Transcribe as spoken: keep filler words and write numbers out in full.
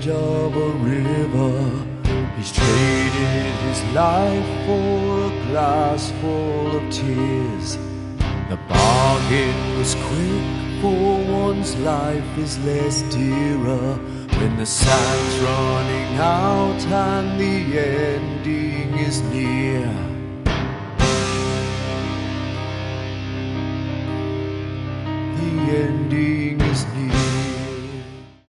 edge of a river. He's traded his life for a glass full of tears. The bargain was quick, for one's life is less dearer when the sand's running out and the ending is near. The ending is near.